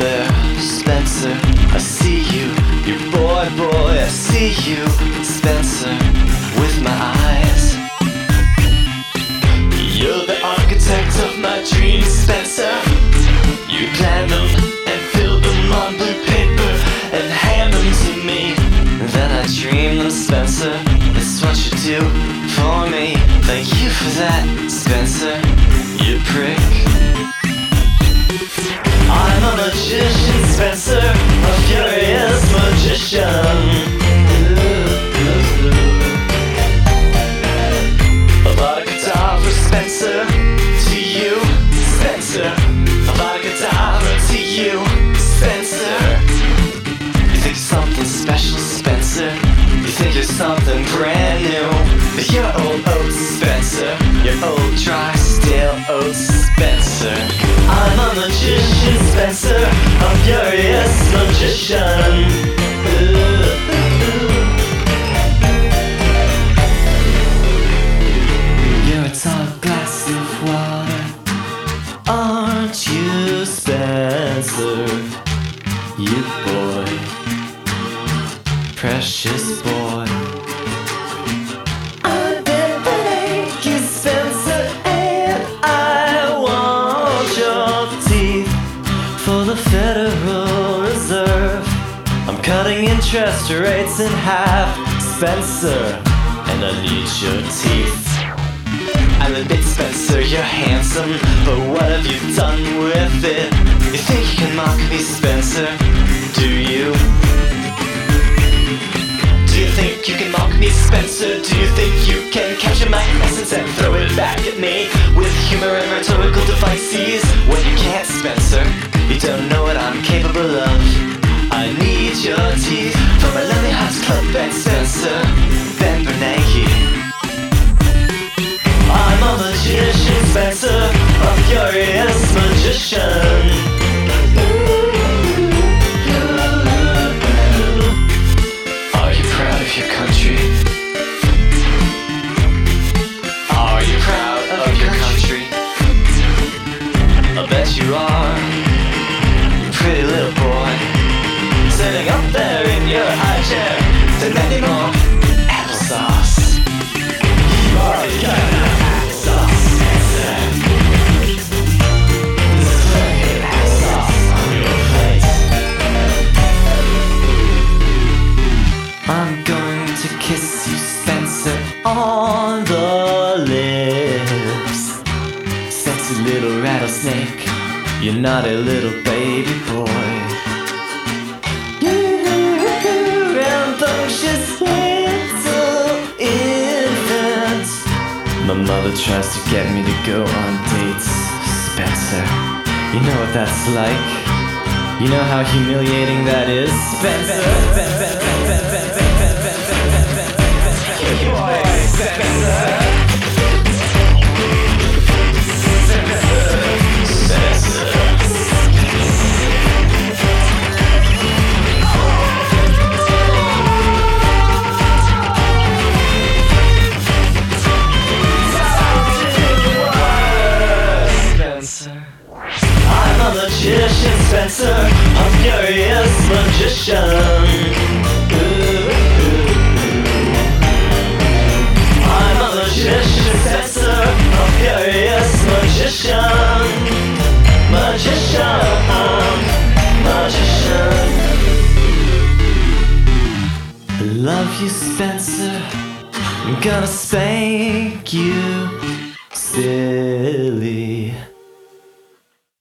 there, Spencer, I see you. You boy, I see you, Spencer, with my eyes. You're the architect of my dreams, Spencer. You plan them and fill them on blue paper and hand them to me. Then I dream them, Spencer. That's what you do for me. Thank you for that, Spencer, you prick. I'm a magician, Spencer, a furious magician. I bought a guitar for Spencer, to you, Spencer. I bought a guitar to you, Spencer. You think you're something special, Spencer? You think you're something brand new? You're old oats, Spencer. You're old, dry, stale oats, Spencer. I'm a magician, Spencer, a furious magician. You're a tall glass of water, aren't you, Spencer? You boy, precious boy. I've been thinking, Spencer, and I want your teeth for the Federal Reserve. I'm cutting interest rates in half, Spencer, and I need your teeth. I admit, Spencer, you're handsome, but what have you done with it? You think you can mock me, Spencer? Do you? Do you think you can mock me, Spencer? Do you think you can capture my essence and throw it back at me with humor and rhetorical devices? When you can't, Spencer, you don't know what I'm capable of. I need your teeth for my lonely hearts club band, Spencer, Ben Bernanke. I'm a magician, Spencer, a furious magician. Are you proud of your country? Are you proud of your country? I bet you are, you pretty little boy, sitting up there in your high chair, demanding more applesauce. You already got applesauce, Spencer. There's applesauce on your plate. I'm going to kiss you, Spencer, on the lips. Sexy little rattlesnake, you naughty little baby boy. You rambunctious little infant. My mother tries to get me to go on dates, Spencer. You know what that's like? You know how humiliating that is, Spencer? I'm a magician, Spencer, a furious magician. I'm a magician, Spencer, a furious magician. Magician. Love you, Spencer, I'm gonna spank you, silly.